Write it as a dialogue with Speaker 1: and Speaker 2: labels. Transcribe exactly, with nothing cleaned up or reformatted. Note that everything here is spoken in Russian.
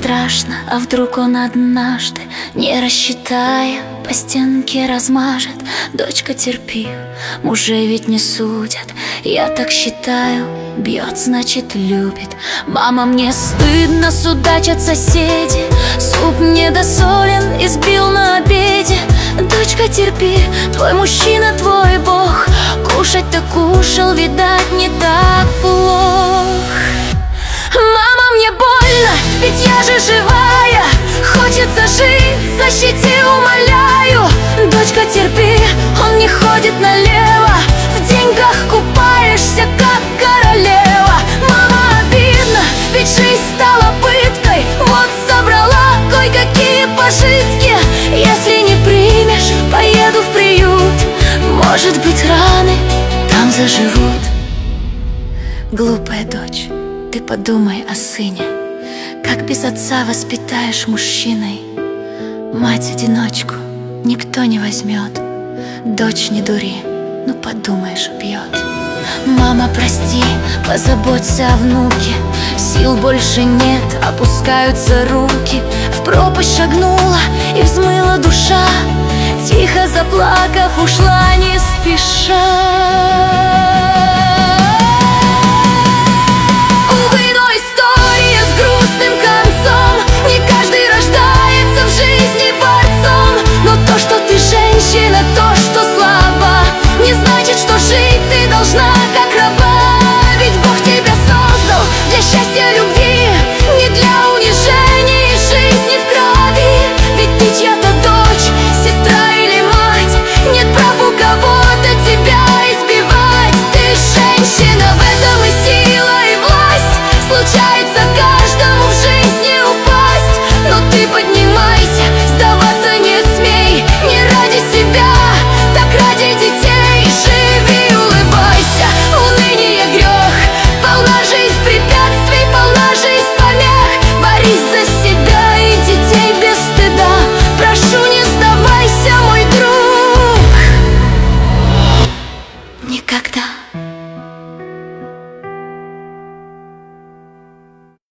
Speaker 1: страшно, а вдруг он однажды, не рассчитая, по стенке размажет. Дочка, терпи, мужей ведь не судят. Я так считаю, бьет, значит любит. Мама, мне стыдно, судачат соседи. Суп недосолен, избил на обеде. Дочка, терпи, твой мужчина, твой бог. Кушать-то кушал, видать, не так плох. Мама, мне больно, ведь я же живая. Хочется жить, защити, умоляю. Дочка, терпи, он не ходит налево. В деньгах купаешься, как королева. Мама, обидно, ведь жизнь стала пыткой. Вот собрала кое-какие пожитки. Если не примешь, поеду в приют. Может быть, раны там заживут. Глупая дочь, ты подумай о сыне. Как без отца воспитаешь мужчиной? Мать-одиночку никто не возьмет. Дочь, не дури, ну подумаешь, убьет. Мама, прости, позаботься о внуке. Сил больше нет, опускаются руки. В пропасть шагнула и взмыла душа. Тихо заплакав, ушла не спеша.